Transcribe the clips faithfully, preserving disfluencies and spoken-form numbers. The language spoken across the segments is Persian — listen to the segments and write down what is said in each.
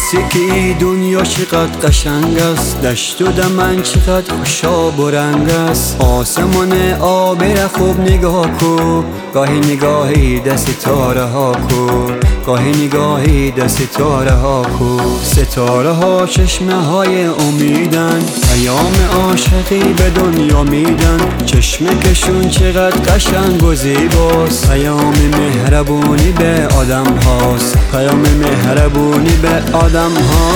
راستی که ای دنیا چقدر قشنگ است، دشت و دمن چقدر خوشاب و رنگ است. آسمان آب را خوب نگاه کو، گاهی نگاهی دست ستاره ها کو، گاهی نگاهی دست ستاره ها کو. ستاره ها چشمه های امیدن، پیام عاشقی به دنیا میدن. چشمه کشون چقدر قشنگ و زیباست، پیام مهربونی به آدم هاست، پیام مهربونی به آدم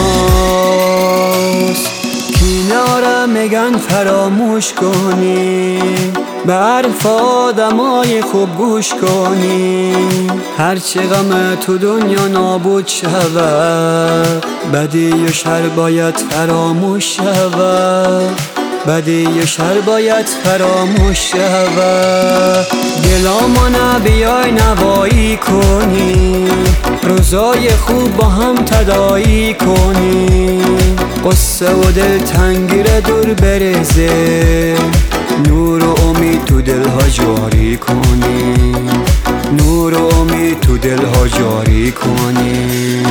هاست. کناره میگن فراموش کنی، به حرف آدمای خوب گوش کنی. هرچی غم تو دنیا نابود شود، بدی و شر باید فراموش شود، بدی و شر باید فراموش شود. دلامانه بیای نوایی کنی، روزای خوب با هم تداعی کنی. قصه و دل تنگی را دور بریزه، نور و امید تو دلها جاری کنی، نور و امید تو دلها جاری کنی.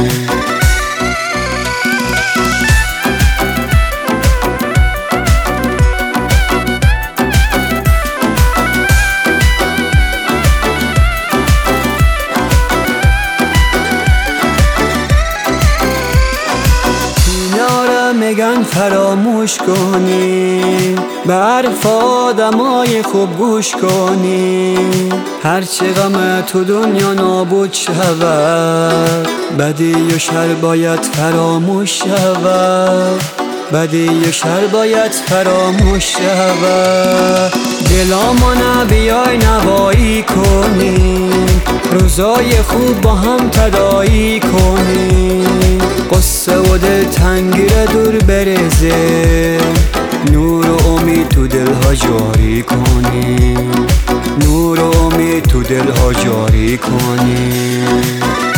میگن فراموش کنی، به حرف آدمای خوب گوش کنی. هرچی غم تو دنیا نابود شود، بدی و شر باید فراموش شود، بدی و شر باید فراموش شود. دلامانه بیای نوایی کنی، روزای خوب با هم تداعی کنی. قصه و دل تنگی را دور بریزه، نور و امید تو دلها جاری کنی، نور و امید تو دلها جاری کنی.